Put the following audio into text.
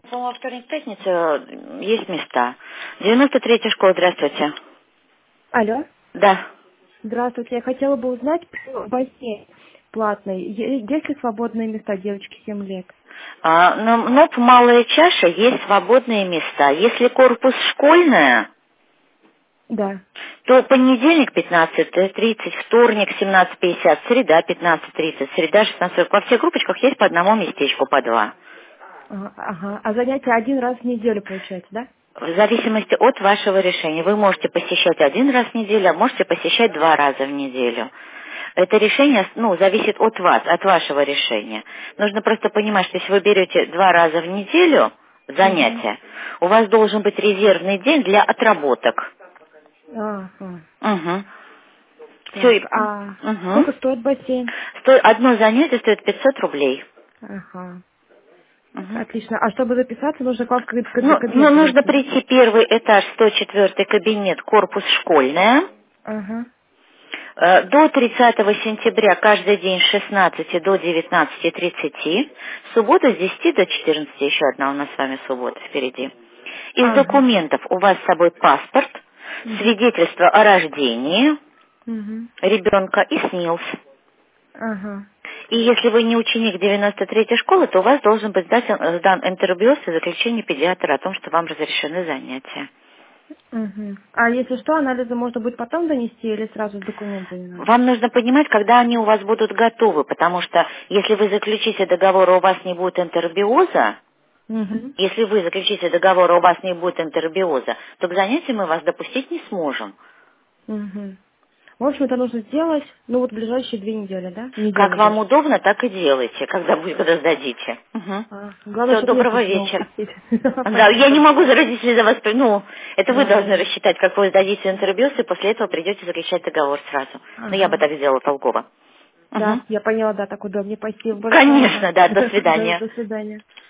Во вторник, пятница есть места. 93-я школа, здравствуйте. Алло. Да. Здравствуйте. Я хотела бы узнать про бассейн платный. Есть ли свободные места девочки 7 лет? На МНОП «Малая чаша» есть свободные места. Если корпус школьная, Да. то понедельник 15:30, вторник 17:50, среда 15:30, среда 16:40. Во всех группочках есть по одному местечку, по два. Ага. А занятия один раз в неделю получается, да? В зависимости от вашего решения. Вы можете посещать один раз в неделю, а можете посещать 2 раза в неделю. Это решение, зависит от вас, от вашего решения. Нужно просто понимать, что если вы берете 2 раза в неделю Угу. занятия, у вас должен быть резервный день для отработок. Ага. Угу. Все. Так, а Угу. сколько стоит бассейн? Одно занятие стоит 500 рублей. Ага. Мгм. Отлично. А чтобы записаться, нужно к вам в кабинет Нужно подойти, да? прийти первый этаж, 104 кабинет, корпус школьная. Ага. До 30 сентября каждый день с 16 до 19:30. Суббота с 10 до 14. Еще одна у нас с вами суббота впереди. Из Ага. документов у вас с собой паспорт, Угу. свидетельство о рождении Угу. ребенка и СНИЛС. Ага. И если вы не ученик 93-й школы, то у вас должен быть сдан интербиоз и заключение педиатра о том, что вам разрешены занятия. Угу. А если что, анализы можно будет потом донести или сразу с документами надо? Вам нужно понимать, когда они у вас будут готовы, потому что если вы заключите договор, а у вас не будет интербиоза, Угу. если вы заключите договор, а у вас не будет интербиоза, то к занятиям мы вас допустить не сможем. Угу. В общем, это нужно сделать, в ближайшие 2 недели, да? Как Неделю вам даже. удобно, так и делайте, когда сдадите. Главное, Все, чтобы я доброго письмо вечера. успеть. Да, я не Спасибо. могу за родителей за вас, это вы Да, должны да. рассчитать, как вы сдадите интербиоз, и после этого придете заключать договор сразу. Но я бы Ага. так сделала толково. Да, Мгм. я поняла, да, так удобнее. Спасибо большое, да. Конечно, да, до свидания. До свидания.